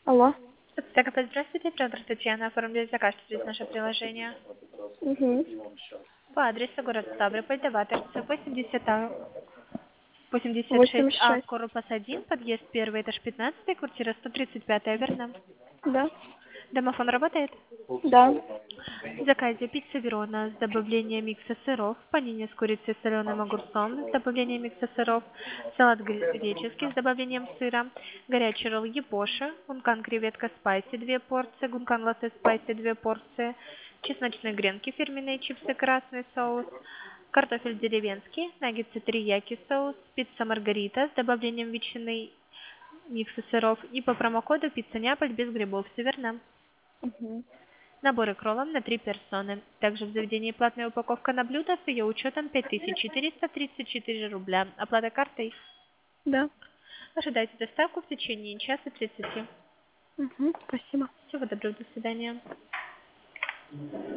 Алло. Здравствуйте, оператор Татьяна. Оформляет заказ через наше приложение. Угу. По адресу город Ставрополь, Даваторцы, 86А, 86. корпус 1, подъезд 1, этаж 15, квартира 135, верно? Да. Домофон работает? Да. В заказе пицца Верона с добавлением микса сыров, панини с курицей и соленым огурцом с добавлением микса сыров, салат греческий с добавлением сыра, горячий ролл Япоша, гункан креветка спайси 2 порции, гункан латте спайси 2 порции, чесночные гренки фирменные, чипсы красный соус, картофель деревенский, наггетсы терияки соус, пицца маргарита с добавлением ветчины, микса сыров и по промокоду пицца Неаполь без грибов, все верно? Угу. Наборы кроллом на 3 персоны. Также в заведении платная упаковка на блюдо с ее учетом 5434 рубля. Оплата картой. Да. Ожидайте доставку в течение часа 30. Угу. Спасибо. Всего доброго, до свидания.